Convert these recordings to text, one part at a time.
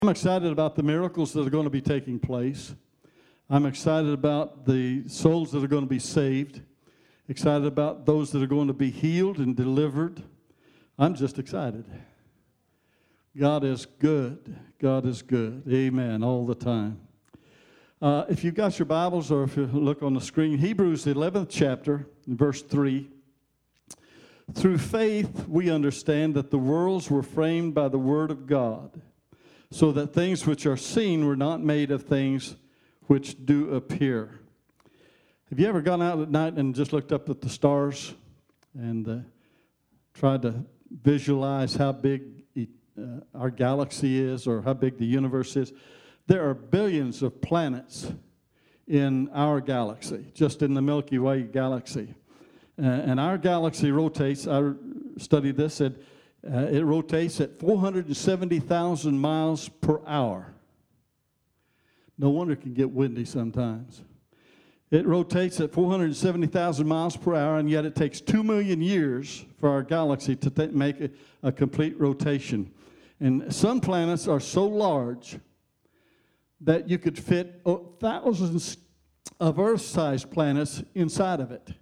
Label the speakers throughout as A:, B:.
A: I'm excited about the miracles that are going to be taking place. I'm excited about the souls that are going to be saved. Excited about those that are going to be healed and delivered. I'm just excited. God is good. God is good. Amen. All the time. If you've got your Bibles or if you look on the screen, Hebrews, the 11th chapter, verse 3. Through faith we understand that the worlds were framed by the word of God, so that things which are seen were not made of things which do appear. Have you ever gone out at night and just looked up at the stars and tried to visualize how big our galaxy is or how big the universe is? There are billions of planets in our galaxy, just in the Milky Way galaxy. And our galaxy rotates, I studied this, it rotates at 470,000 miles per hour. No wonder it can get windy sometimes. It rotates at 470,000 miles per hour, and yet it takes 2 million years for our galaxy to make a complete rotation. And some planets are so large that you could fit thousands of Earth-sized planets inside of it.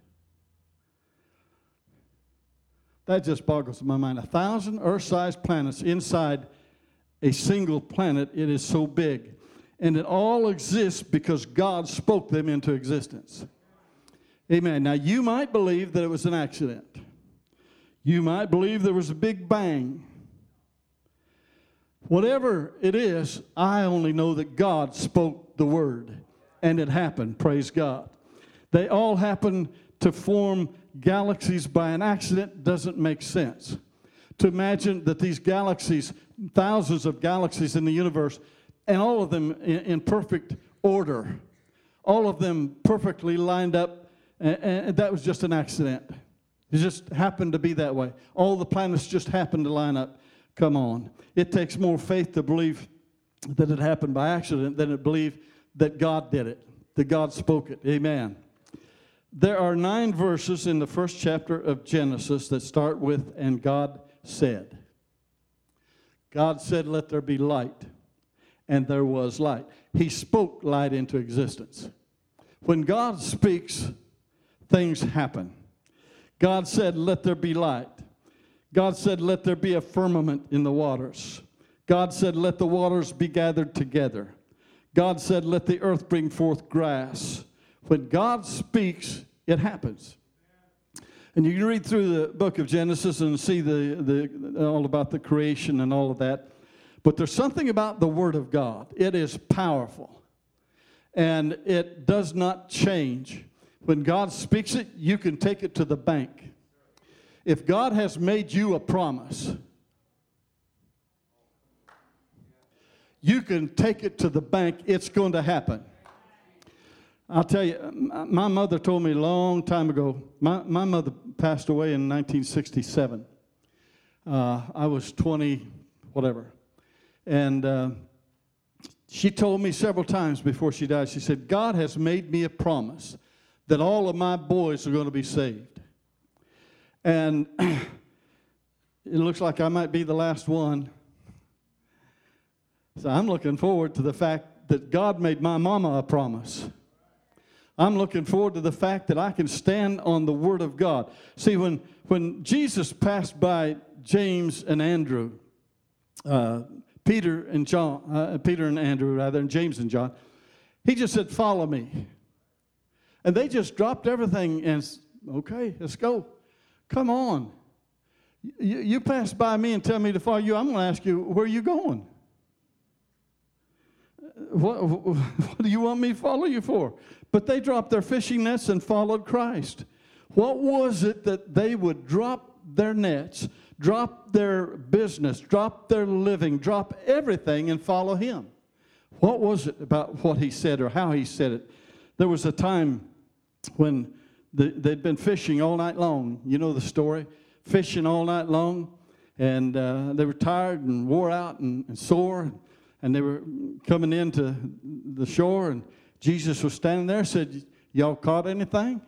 A: That just boggles my mind. 1,000 Earth-sized planets inside a single planet. It is so big. And it all exists because God spoke them into existence. Amen. Now, you might believe that it was an accident. You might believe there was a big bang. Whatever it is, I only know that God spoke the word. And it happened. Praise God. They all happen to form galaxies by an accident doesn't make sense. To imagine that these galaxies, thousands of galaxies in the universe, and all of them in perfect order, all of them perfectly lined up, and that was just an accident. It just happened to be that way. All the planets just happened to line up. Come on. It takes more faith to believe that it happened by accident than to believe that God did it, that God spoke it. Amen. There are 9 verses in the first chapter of Genesis that start with, and God said. God said, let there be light. And there was light. He spoke light into existence. When God speaks, things happen. God said, let there be light. God said, let there be a firmament in the waters. God said, let the waters be gathered together. God said, let the earth bring forth grass. When God speaks, it happens. And you can read through the book of Genesis and see all about the creation and all of that. But there's something about the Word of God. It is powerful. And it does not change. When God speaks it, you can take it to the bank. If God has made you a promise, you can take it to the bank. It's going to happen. I'll tell you, my mother told me a long time ago, my mother passed away in 1967. I was 20, whatever. And she told me several times before she died, she said, God has made me a promise that all of my boys are going to be saved. And it looks like I might be the last one. So I'm looking forward to the fact that God made my mama a promise. I'm looking forward to the fact that I can stand on the Word of God. See, when Jesus passed by James and Andrew, Peter and Andrew, and James and John, he just said, follow me. And they just dropped everything and, okay, let's go. Come on. You pass by me and tell me to follow you, I'm going to ask you, where are you going? What do you want me to follow you for? But they dropped their fishing nets and followed Christ. What was it that they would drop their nets, drop their business, drop their living, drop everything and follow him? What was it about what he said or how he said it? There was a time when they'd been fishing all night long. You know the story. Fishing all night long. And they were tired and wore out and sore. And they were coming into the shore, and Jesus was standing there and said, y'all caught anything?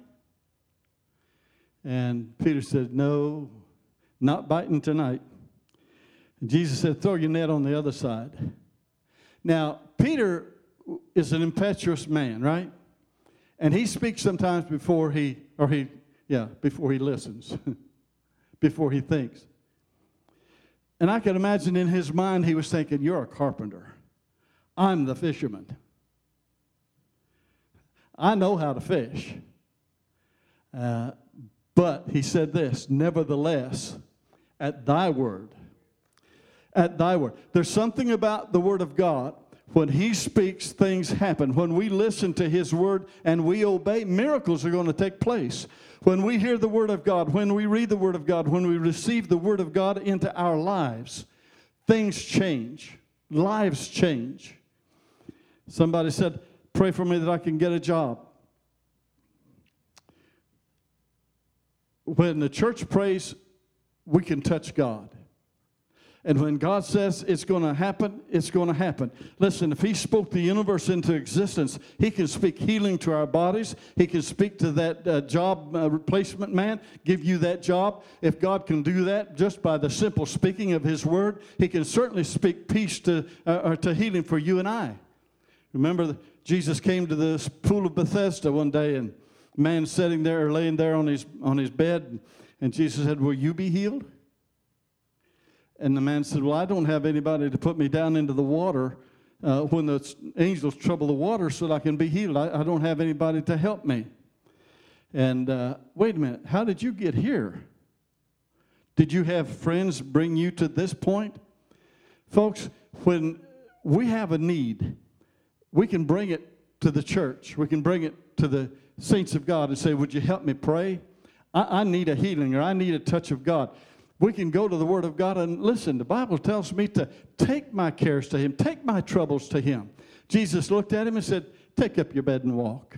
A: And Peter said, no, not biting tonight. And Jesus said, throw your net on the other side. Now, Peter is an impetuous man, right? And he speaks sometimes before he listens, before he thinks. And I can imagine in his mind he was thinking, you're a carpenter. I'm the fisherman. I know how to fish. But he said this, nevertheless, at thy word. At thy word. There's something about the word of God. When he speaks, things happen. When we listen to his word and we obey, miracles are going to take place. When we hear the word of God, when we read the word of God, when we receive the word of God into our lives, things change. Lives change. Somebody said, pray for me that I can get a job. When the church prays, we can touch God. And when God says it's going to happen, it's going to happen. Listen, if he spoke the universe into existence, he can speak healing to our bodies. He can speak to that job replacement man, give you that job. If God can do that just by the simple speaking of his word, he can certainly speak peace to healing for you and I. Remember, Jesus came to the pool of Bethesda one day, and a man sitting there or laying there on his bed, and Jesus said, will you be healed? And the man said, well, I don't have anybody to put me down into the water when the angels trouble the water so that I can be healed. I don't have anybody to help me. And wait a minute, how did you get here? Did you have friends bring you to this point? Folks, when we have a need, we can bring it to the church. We can bring it to the saints of God and say, would you help me pray? I need a healing, or I need a touch of God. We can go to the Word of God and listen. The Bible tells me to take my cares to him, take my troubles to him. Jesus looked at him and said, take up your bed and walk.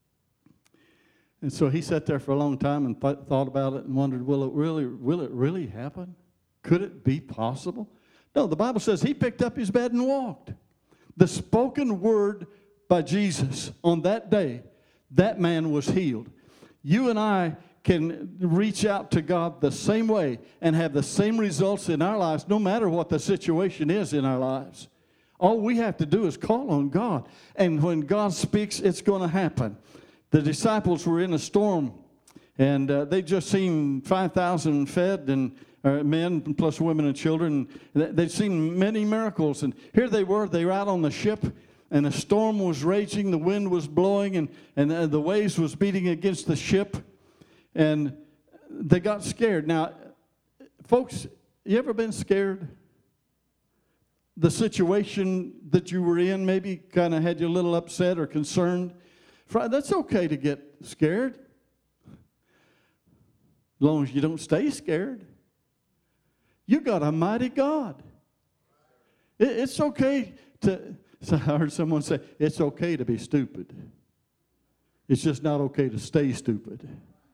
A: And so he sat there for a long time and thought about it and wondered, will it really happen? Could it be possible? No, the Bible says he picked up his bed and walked. The spoken word by Jesus on that day, that man was healed. You and I can reach out to God the same way and have the same results in our lives, no matter what the situation is in our lives. All we have to do is call on God. And when God speaks, it's going to happen. The disciples were in a storm, and they just seen 5,000 fed, and men plus women and children. They'd seen many miracles. And here they were out on the ship, and a storm was raging. The wind was blowing, and the waves was beating against the ship. And they got scared. Now, folks, you ever been scared? The situation that you were in maybe kind of had you a little upset or concerned. That's okay to get scared, as long as you don't stay scared. You got a mighty God. It's okay to, I heard someone say, it's okay to be stupid. It's just not okay to stay stupid.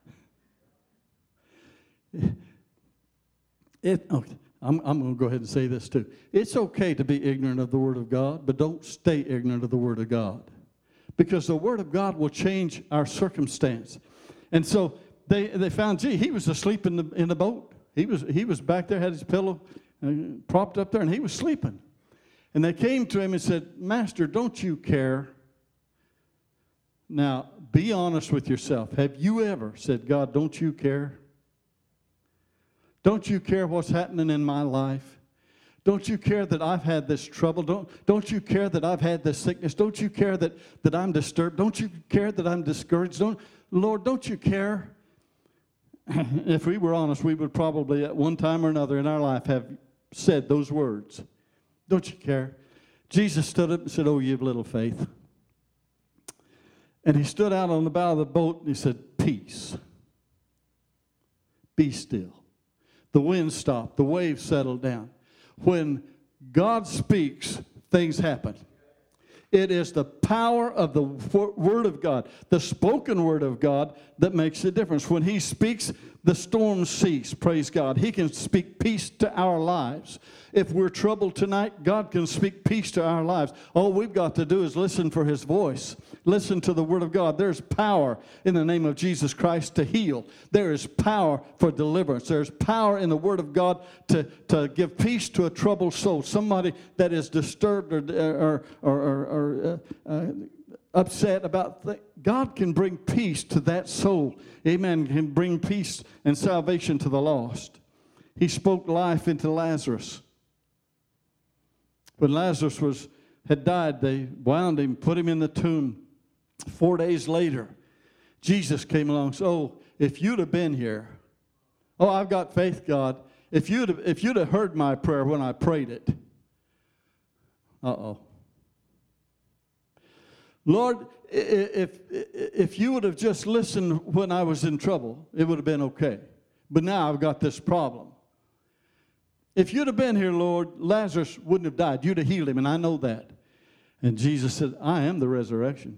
A: I'm going to go ahead and say this too. It's okay to be ignorant of the Word of God, but don't stay ignorant of the Word of God. Because the Word of God will change our circumstance. And so they found, he was asleep in the boat. He was back there, had his pillow propped up there, and he was sleeping. And they came to him and said, Master, don't you care? Now, be honest with yourself. Have you ever said, God, don't you care? Don't you care what's happening in my life? Don't you care that I've had this trouble? Don't you care that I've had this sickness? Don't you care that I'm disturbed? Don't you care that I'm discouraged? Lord, don't you care? If we were honest, we would probably at one time or another in our life have said those words. Don't you care? Jesus stood up and said, oh, you have little faith. And he stood out on the bow of the boat and he said, peace. Be still. The wind stopped. The waves settled down. When God speaks, things happen. It is the power of the Word of God, the spoken Word of God, that makes a difference. When He speaks, the storms cease, praise God. He can speak peace to our lives. If we're troubled tonight, God can speak peace to our lives. All we've got to do is listen for His voice. Listen to the Word of God. There's power in the name of Jesus Christ to heal. There is power for deliverance. There's power in the Word of God to give peace to a troubled soul. Somebody that is disturbed or upset about things. God can bring peace to that soul. Amen. Can bring peace and salvation to the lost. He spoke life into Lazarus. When Lazarus had died, they bound him, put him in the tomb. 4 days later, Jesus came along. So, if you'd have been here, oh, I've got faith, God. If you'd have heard my prayer when I prayed it. Lord, if you would have just listened when I was in trouble, it would have been okay. But now I've got this problem. If you'd have been here, Lord, Lazarus wouldn't have died. You'd have healed him, and I know that. And Jesus said, I am the resurrection.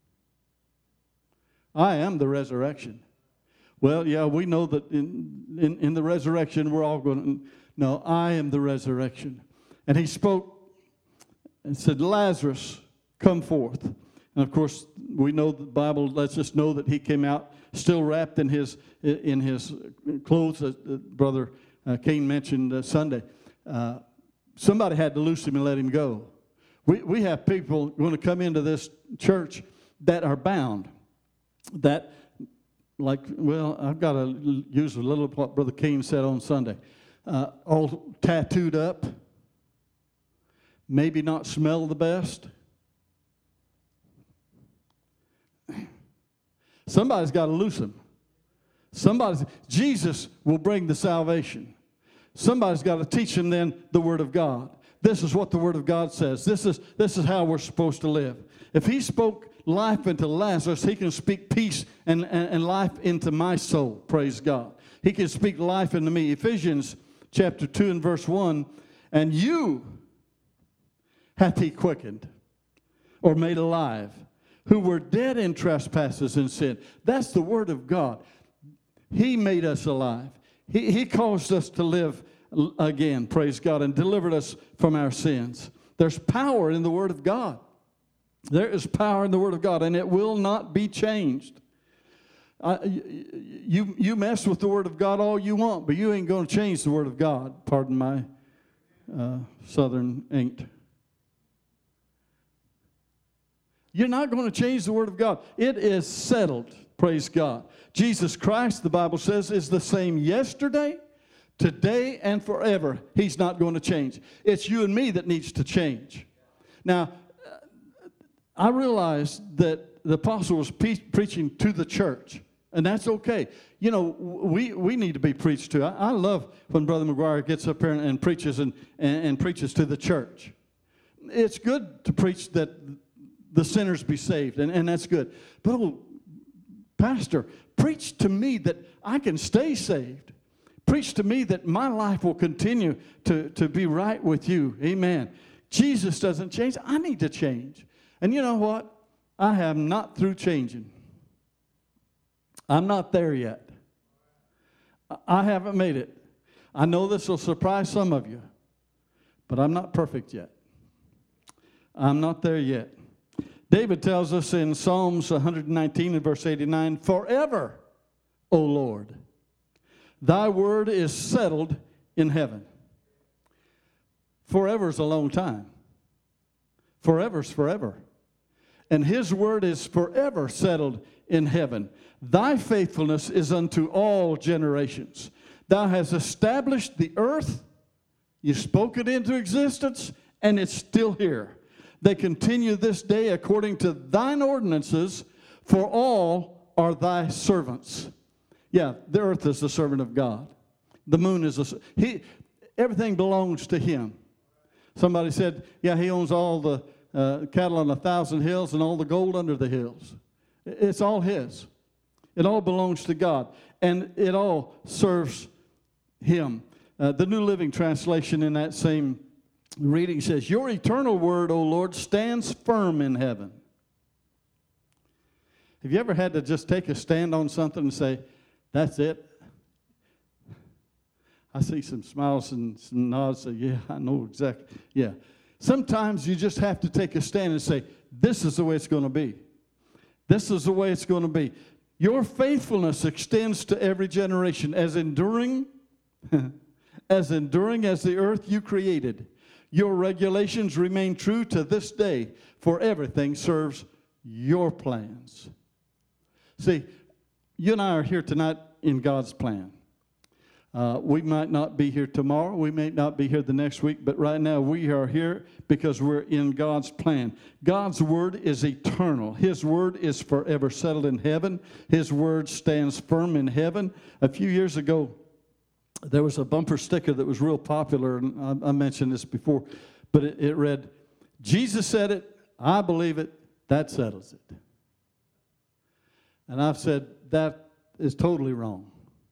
A: I am the resurrection. Well, yeah, we know that in the resurrection we're all going to, no, I am the resurrection. And he spoke and said, Lazarus, come forth. And of course, we know the Bible lets us know that he came out still wrapped in his clothes, as Brother Cain mentioned Sunday. Somebody had to loose him and let him go. We have people going to come into this church that are bound. That, like, well, I've got to use a little what Brother Cain said on Sunday. All tattooed up. Maybe not smell the best. Somebody's got to loose them. Jesus will bring the salvation. Somebody's got to teach them then the Word of God. This is what the Word of God says. This is how we're supposed to live. If he spoke life into Lazarus, he can speak peace and life into my soul. Praise God. He can speak life into me. Ephesians chapter 2 and verse 1, and you hath he quickened or made alive, who were dead in trespasses and sin. That's the Word of God. He made us alive. He caused us to live again, praise God, and delivered us from our sins. There's power in the Word of God. There is power in the Word of God, and it will not be changed. You mess with the Word of God all you want, but you ain't going to change the Word of God. Pardon my southern ain't. You're not going to change the Word of God. It is settled, praise God. Jesus Christ, the Bible says, is the same yesterday, today, and forever. He's not going to change. It's you and me that needs to change. Now, I realize that the apostle was preaching to the church, and that's okay. You know, we need to be preached to. I love when Brother McGuire gets up here and preaches and preaches to the church. It's good to preach that the sinners be saved, and that's good. But, oh, Pastor, preach to me that I can stay saved. Preach to me that my life will continue to be right with you. Amen. Jesus doesn't change. I need to change. And you know what? I am not through changing. I'm not there yet. I haven't made it. I know this will surprise some of you, but I'm not perfect yet. I'm not there yet. David tells us in Psalms 119 and verse 89, forever, O Lord, thy word is settled in heaven. Forever is a long time. Forever's forever. And his word is forever settled in heaven. Thy faithfulness is unto all generations. Thou hast established the earth. You spoke it into existence, and it's still here. They continue this day according to thine ordinances, for all are thy servants. Yeah, the earth is the servant of God. The moon is everything belongs to him. Somebody said, yeah, he owns all the cattle on 1,000 hills and all the gold under the hills. It's all his. It all belongs to God, and it all serves him. The New Living Translation in that same reading says, your eternal word, O Lord, stands firm in heaven. Have you ever had to just take a stand on something and say, that's it? I see some smiles and some nods. Say, yeah, I know exactly. Yeah. Sometimes you just have to take a stand and say, this is the way it's going to be. This is the way it's going to be. Your faithfulness extends to every generation, as enduring as the earth you created. Your regulations remain true to this day, for everything serves your plans. See, you and I are here tonight in God's plan. We might not be here tomorrow. We may not be here the next week. But right now we are here because we're in God's plan. God's word is eternal. His word is forever settled in heaven. His word stands firm in heaven. A few years ago, there was a bumper sticker that was real popular. And I mentioned this before. But it read, Jesus said it. I believe it. That settles it. And I've said that is totally wrong.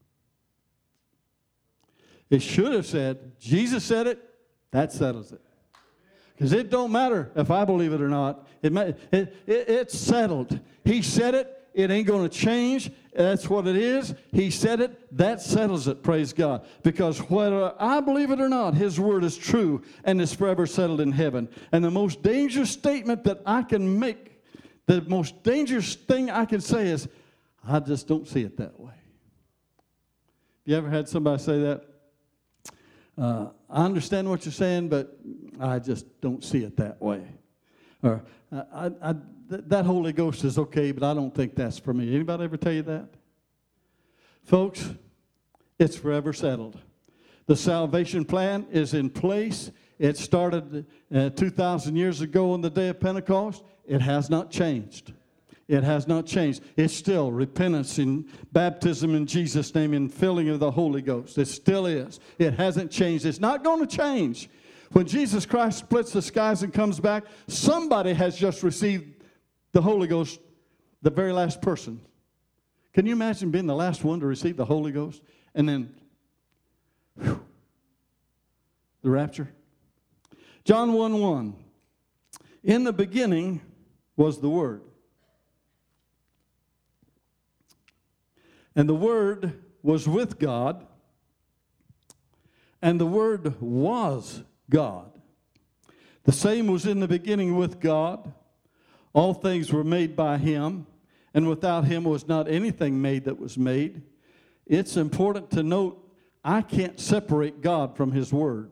A: It should have said, Jesus said it, that settles it. Because it don't matter if I believe it or not. It's settled. He said it. It ain't going to change. That's what it is. He said it. That settles it, praise God. Because whether I believe it or not, His word is true and is forever settled in heaven. And the most dangerous statement that I can make, the most dangerous thing I can say is, I just don't see it that way. You ever had somebody say that? I understand what you're saying, but I just don't see it that way. Or that Holy Ghost is okay, but I don't think that's for me. Anybody ever tell you that? Folks, it's forever settled. The salvation plan is in place. It started 2,000 years ago on the day of Pentecost. It has not changed. It has not changed. It's still repentance and baptism in Jesus' name and filling of the Holy Ghost. It still is. It hasn't changed. It's not going to change. When Jesus Christ splits the skies and comes back, somebody has just received the Holy Ghost, the very last person. Can you imagine being the last one to receive the Holy Ghost? And then, the rapture. John 1:1. In the beginning was the Word. And the Word was with God, and the Word was God. The same was in the beginning with God. All things were made by Him, and without Him was not anything made that was made. It's important to note, I can't separate God from His Word.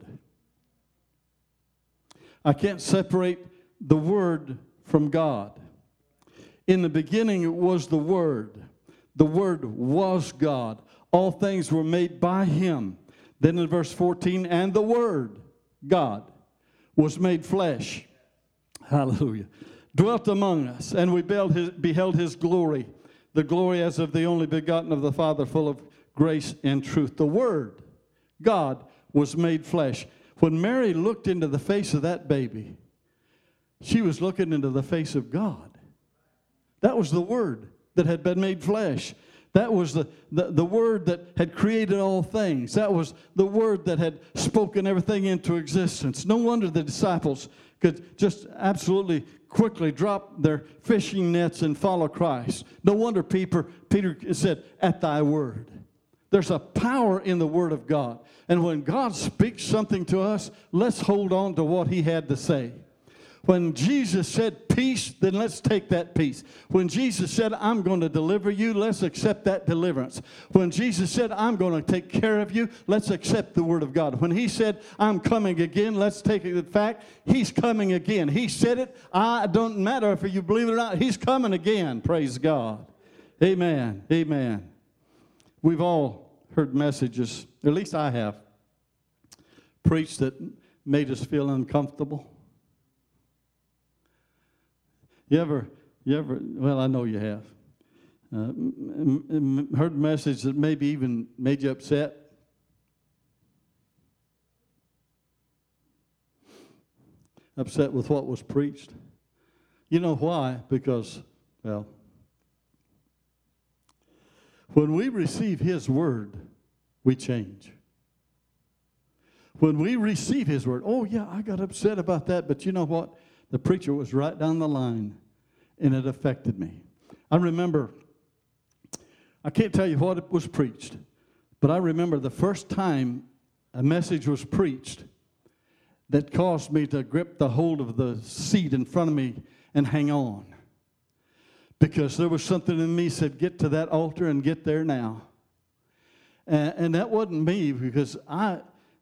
A: I can't separate the Word from God. In the beginning was the Word. The Word was God. All things were made by Him. Then in verse 14, and the Word, God, was made flesh. Hallelujah. Dwelt among us, and we beheld His glory, the glory as of the only begotten of the Father, full of grace and truth. The Word, God, was made flesh. When Mary looked into the face of that baby, she was looking into the face of God. That was the Word that had been made flesh. That was the Word that had created all things. That was the Word that had spoken everything into existence. No wonder the disciples could just absolutely quickly drop their fishing nets and follow Christ. No wonder Peter said, at thy word. There's a power in the Word of God. And when God speaks something to us, let's hold on to what He had to say. When Jesus said peace, then let's take that peace. When Jesus said, I'm going to deliver you, let's accept that deliverance. When Jesus said, I'm going to take care of you, let's accept the Word of God. When He said, I'm coming again, let's take the fact He's coming again. He said it. I don't matter if you believe it or not. He's coming again. Praise God. Amen. Amen. We've all heard messages, at least I have, preached that made us feel uncomfortable. You ever, well, I know you have, heard a message that maybe even made you upset? Upset with what was preached? You know why? Because, well, when we receive His Word, we change. When we receive His Word, oh yeah, I got upset about that, but you know what? The preacher was right down the line, and it affected me. I remember, I can't tell you what was preached, but I remember the first time a message was preached that caused me to grip the hold of the seat in front of me and hang on. Because there was something in me said, get to that altar and get there now. And that wasn't me, because I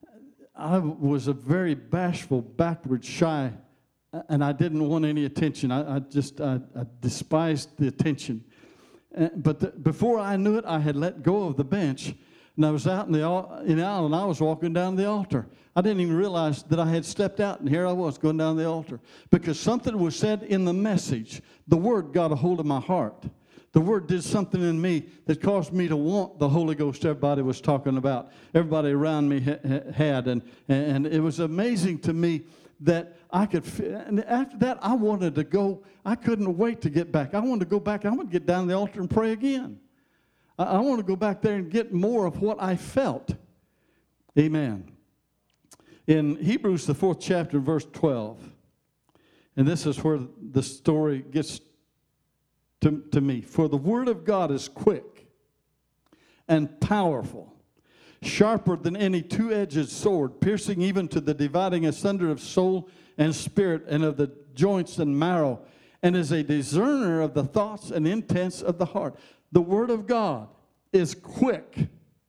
A: was a very bashful, backward, shy, and I didn't want any attention. I despised the attention. But before I knew it, I had let go of the bench, and I was out in the aisle, and I was walking down the altar. I didn't even realize that I had stepped out, and here I was going down the altar. Because something was said in the message. The Word got a hold of my heart. The Word did something in me that caused me to want the Holy Ghost everybody was talking about. Everybody around me had. And it was amazing to me that I could, and after that, I wanted to go. I couldn't wait to get back. I wanted to go back. I wanted to get down the altar and pray again. I want to go back there and get more of what I felt. Amen. In Hebrews, the 4th chapter, verse 12, and this is where the story gets to me. For the word of God is quick and powerful, sharper than any two-edged sword, piercing even to the dividing asunder of soul and spirit and of the joints and marrow, and is a discerner of the thoughts and intents of the heart. The Word of God is quick,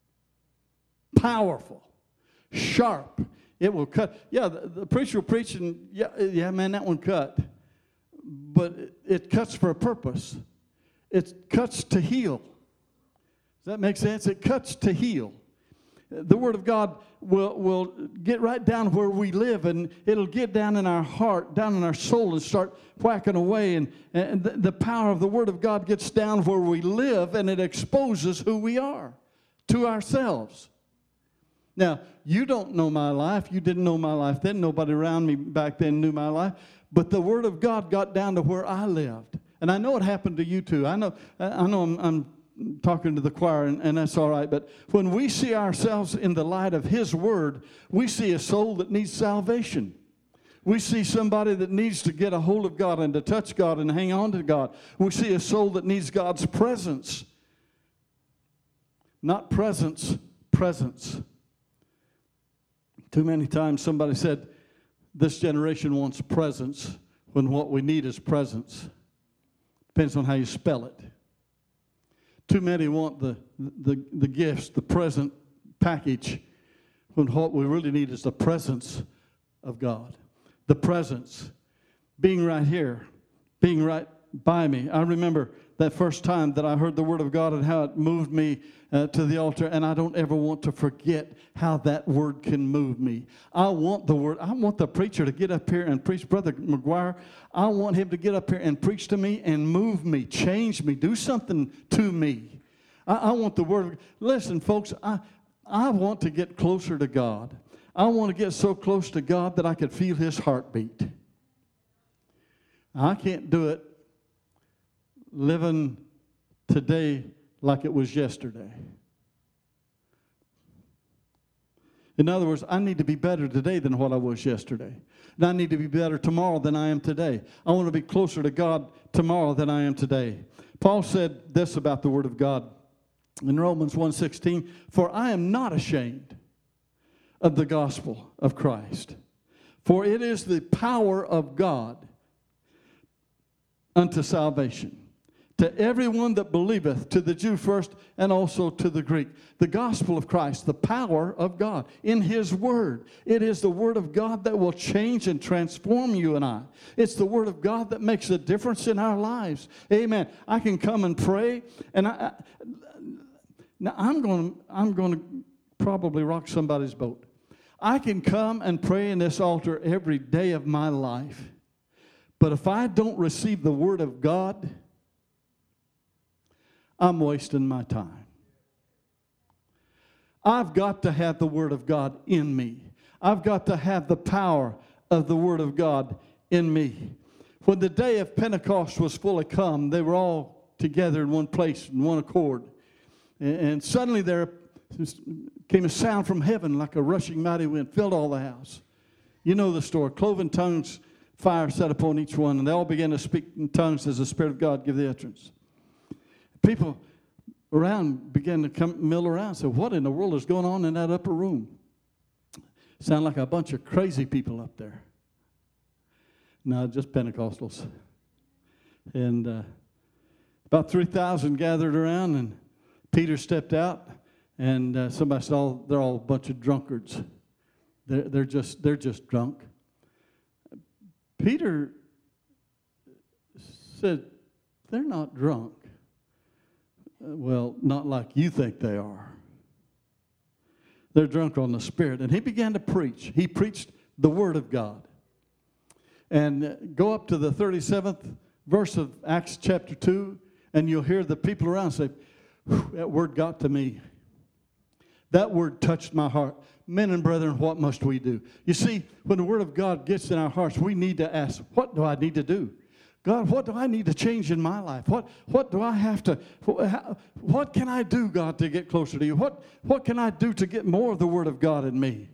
A: powerful, sharp. It will cut. Yeah, the preacher will preach, and yeah, man, that one cut. But it cuts for a purpose. It cuts to heal. Does that make sense? It cuts to heal. The Word of God will get right down where we live, and it'll get down in our heart, down in our soul, and start whacking away. And the power of the Word of God gets down where we live, and it exposes who we are to ourselves. Now, you don't know my life. You didn't know my life then. Nobody around me back then knew my life. But the Word of God got down to where I lived. And I know it happened to you too. I know I'm talking to the choir, and that's all right. But when we see ourselves in the light of His Word, we see a soul that needs salvation. We see somebody that needs to get a hold of God and to touch God and hang on to God. We see a soul that needs God's presence. Not presence, presence. Too many times somebody said, this generation wants presence when what we need is presence. Depends on how you spell it. Too many want the gifts, the present package, when what we really need is the presence of God. The presence. Being right here. Being right by me. I remember that first time that I heard the Word of God and how it moved me to the altar, and I don't ever want to forget how that Word can move me. I want the Word. I want the preacher to get up here and preach. Brother McGuire, I want him to get up here and preach to me and move me, change me, do something to me. I want the Word. Listen, folks, I want to get closer to God. I want to get so close to God that I could feel His heartbeat. I can't do it living today like it was yesterday. In other words, I need to be better today than what I was yesterday. And I need to be better tomorrow than I am today. I want to be closer to God tomorrow than I am today. Paul said this about the Word of God in Romans 1:16, for I am not ashamed of the gospel of Christ, for it is the power of God unto salvation, to everyone that believeth, to the Jew first, and also to the Greek. The gospel of Christ, the power of God in His Word. It is the Word of God that will change and transform you and I. It's the Word of God that makes a difference in our lives. Amen. I can come and pray, and now I'm going to probably rock somebody's boat. I can come and pray in this altar every day of my life, but if I don't receive the Word of God, I'm wasting my time. I've got to have the Word of God in me. I've got to have the power of the Word of God in me. When the day of Pentecost was fully come, they were all together in one place, in one accord. And suddenly there came a sound from heaven like a rushing mighty wind, filled all the house. You know the story. Cloven tongues, fire set upon each one, and they all began to speak in tongues as the Spirit of God gave the utterance. People around began to mill around and say, what in the world is going on in that upper room? Sound like a bunch of crazy people up there. No, just Pentecostals. And about 3,000 gathered around, and Peter stepped out, and somebody said, "Oh, they're all a bunch of drunkards. They're just drunk." Peter said, "They're not drunk." Well, not like you think they are. They're drunk on the Spirit. And he began to preach. He preached the Word of God. And go up to the 37th verse of Acts chapter 2, and you'll hear the people around say, "That word got to me. That word touched my heart." Men and brethren, what must we do? You see, when the Word of God gets in our hearts, we need to ask, what do I need to do? God, what do I need to change in my life? What do I have to, what can I do, God, to get closer to you? What can I do to get more of the Word of God in me?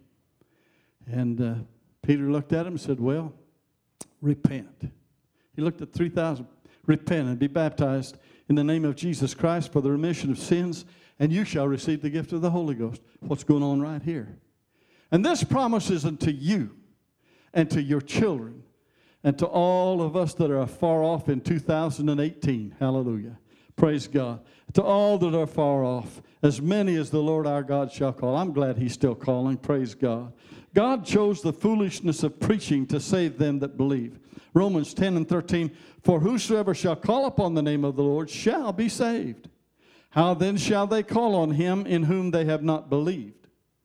A: And Peter looked at him and said, "Well, repent." He looked at 3,000. "Repent and be baptized in the name of Jesus Christ for the remission of sins, and you shall receive the gift of the Holy Ghost." What's going on right here? And this promise is unto you and to your children and to all of us that are far off in 2018. Hallelujah. Praise God. To all that are far off, as many as the Lord our God shall call. I'm glad he's still calling. Praise God. God chose the foolishness of preaching to save them that believe. Romans 10 and 13, "For whosoever shall call upon the name of the Lord shall be saved. How then shall they call on him in whom they have not believed?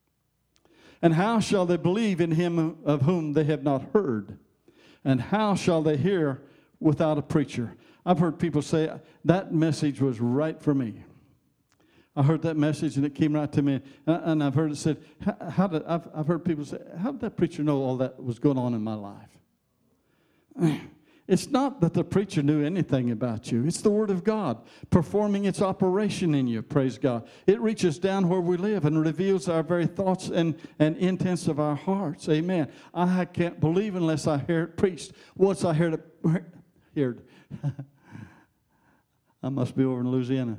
A: And how shall they believe in him of whom they have not heard? And how shall they hear without a preacher?" I've heard people say, that message was right for me. I heard that message and it came right to me. And I've heard it said, I've heard people say, "How did that preacher know all that was going on in my life?" It's not that the preacher knew anything about you. It's the Word of God performing its operation in you, praise God. It reaches down where we live and reveals our very thoughts and intents of our hearts. Amen. I can't believe unless I hear it preached. Once I heard it, I must be over in Louisiana.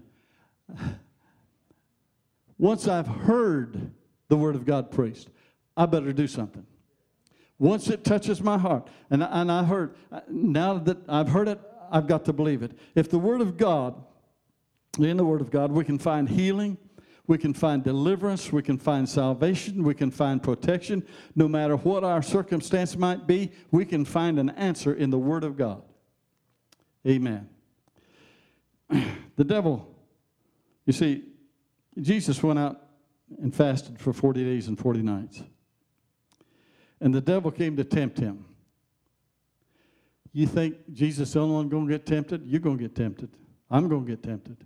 A: Once I've heard the Word of God preached, I better do something. Once it touches my heart, and I heard, now that I've heard it, I've got to believe it. If the Word of God, in the Word of God, we can find healing, we can find deliverance, we can find salvation, we can find protection. No matter what our circumstance might be, we can find an answer in the Word of God. Amen. The devil, you see, Jesus went out and fasted for 40 days and 40 nights. And the devil came to tempt him. You think Jesus is the only one going to get tempted? You're going to get tempted. I'm going to get tempted.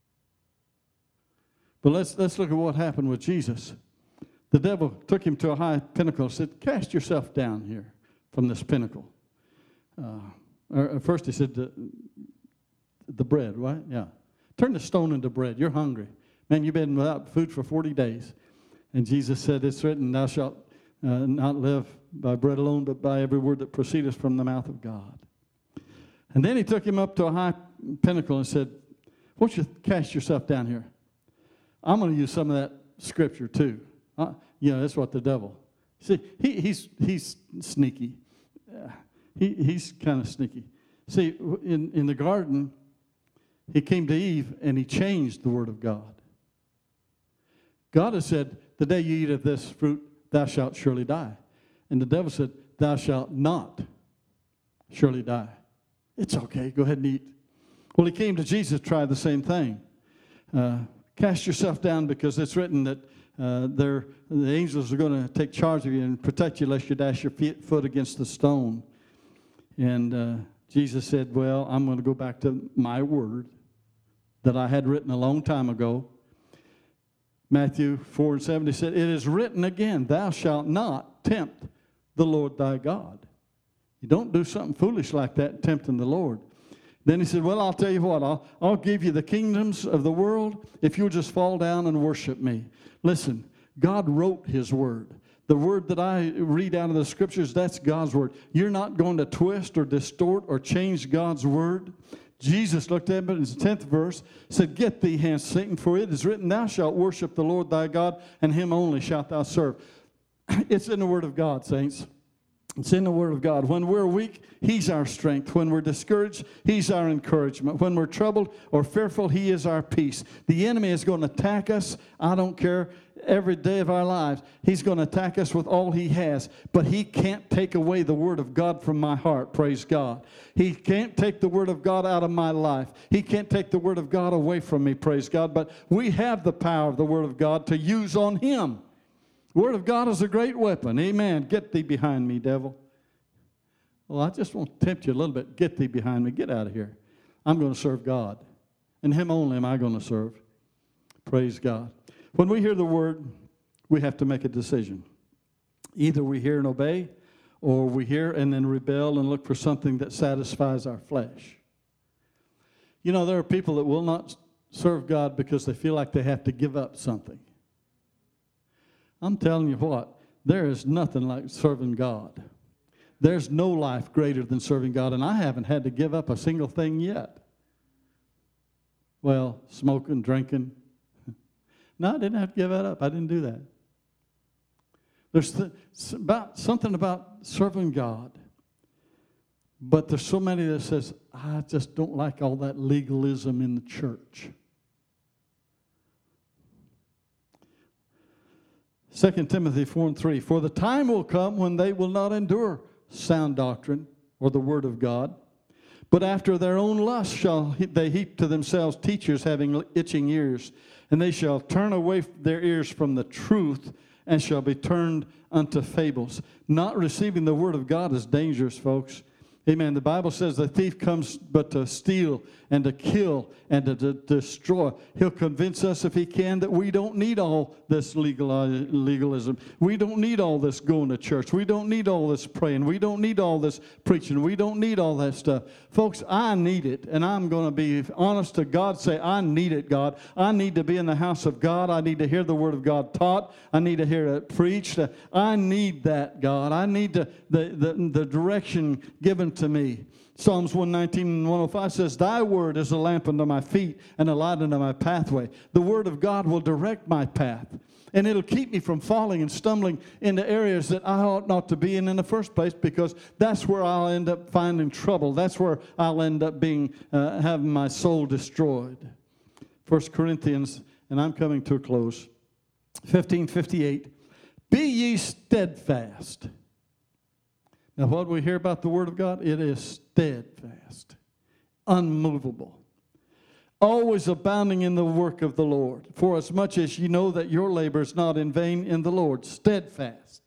A: But let's look at what happened with Jesus. The devil took him to a high pinnacle and said, "Cast yourself down here from this pinnacle." First he said, the bread, right? Yeah. Turn the stone into bread. You're hungry. Man, you've been without food for 40 days. And Jesus said, "It's written, thou shalt not live by bread alone, but by every word that proceedeth from the mouth of God." And then he took him up to a high pinnacle and said, "Why don't you cast yourself down here? I'm going to use some of that scripture too." That's what the devil. See, he's sneaky. He's kind of sneaky. See, in the garden, he came to Eve and he changed the Word of God. God has said, "The day you eat of this fruit, thou shalt surely die." And the devil said, "Thou shalt not surely die." It's okay, go ahead and eat. Well, he came to Jesus, tried the same thing. Cast yourself down, because it's written that the angels are going to take charge of you and protect you lest you dash your foot against the stone. And Jesus said, "Well, I'm going to go back to my word that I had written a long time ago." Matthew 4 and 7, he said, "It is written again, thou shalt not tempt the Lord thy God." You don't do something foolish like that, tempting the Lord. Then he said, "Well, I'll tell you what, I'll give you the kingdoms of the world if you'll just fall down and worship me." Listen, God wrote his word. The word that I read out of the scriptures, that's God's word. You're not going to twist or distort or change God's word. Jesus looked at him in his 10th verse, said, "Get thee hence, Satan, for it is written, thou shalt worship the Lord thy God, and him only shalt thou serve." It's in the Word of God, saints. It's in the Word of God. When we're weak, He's our strength. When we're discouraged, He's our encouragement. When we're troubled or fearful, He is our peace. The enemy is going to attack us, I don't care, every day of our lives. He's going to attack us with all he has. But he can't take away the Word of God from my heart, praise God. He can't take the Word of God out of my life. He can't take the Word of God away from me, praise God. But we have the power of the Word of God to use on Him. The Word of God is a great weapon. Amen. Get thee behind me, devil. Well, I just want to tempt you a little bit. Get thee behind me. Get out of here. I'm going to serve God. And Him only am I going to serve. Praise God. When we hear the Word, we have to make a decision. Either we hear and obey, or we hear and then rebel and look for something that satisfies our flesh. You know, there are people that will not serve God because they feel like they have to give up something. I'm telling you what, there is nothing like serving God. There's no life greater than serving God, and I haven't had to give up a single thing yet. Well, smoking, drinking. No, I didn't have to give that up. I didn't do that. There's something about serving God. But there's so many that says, I just don't like all that legalism in the church. 2 Timothy 4:3, for the time will come when they will not endure sound doctrine or the word of God, but after their own lust shall they heap to themselves teachers having itching ears, and they shall turn away their ears from the truth and shall be turned unto fables. Not receiving the word of God is dangerous, folks. Amen. The Bible says the thief comes but to steal and to kill and to destroy. He'll convince us, if he can, that we don't need all this legalism. We don't need all this going to church. We don't need all this praying. We don't need all this preaching. We don't need all that stuff. Folks, I need it, and I'm going to be honest to God, say, I need it, God. I need to be in the house of God. I need to hear the word of God taught. I need to hear it preached. I need that, God. I need the direction given to me. Psalms 119 and 105 says, thy word is a lamp unto my feet and a light unto my pathway. The word of God will direct my path. And it'll keep me from falling and stumbling into areas that I ought not to be in the first place, because that's where I'll end up finding trouble. That's where I'll end up having my soul destroyed. 1 Corinthians, and I'm coming to a close, 15:58. Be ye steadfast. Now, what we hear about the Word of God, it is steadfast, unmovable, always abounding in the work of the Lord, for as much as you know that your labor is not in vain in the Lord. Steadfast.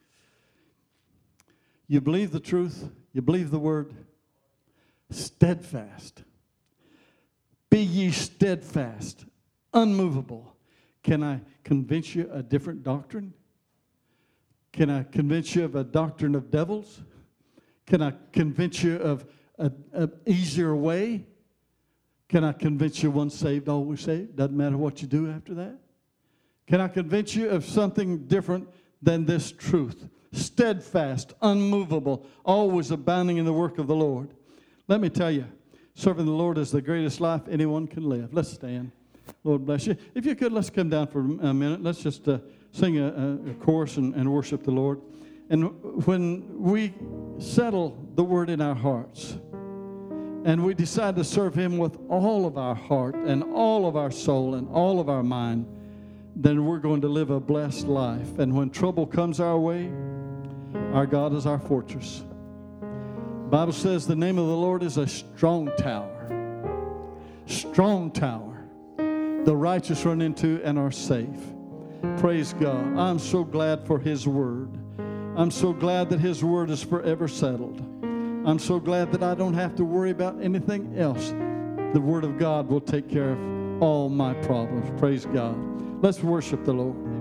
A: You believe the truth? You believe the Word? Steadfast. Be ye steadfast, unmovable. Can I convince you a different doctrine? Can I convince you of a doctrine of devils? Can I convince you of an easier way? Can I convince you once saved, always saved? Doesn't matter what you do after that. Can I convince you of something different than this truth? Steadfast, unmovable, always abounding in the work of the Lord. Let me tell you, serving the Lord is the greatest life anyone can live. Let's stand. Lord bless you. If you could, let's come down for a minute. Let's just sing a chorus and worship the Lord. And when we settle the word in our hearts and we decide to serve Him with all of our heart and all of our soul and all of our mind, then we're going to live a blessed life. And when trouble comes our way, our God is our fortress. The Bible says the name of the Lord is a strong tower. Strong tower. The righteous run into and are safe. Praise God. I'm so glad for His Word. I'm so glad that His Word is forever settled. I'm so glad that I don't have to worry about anything else. The Word of God will take care of all my problems. Praise God. Let's worship the Lord.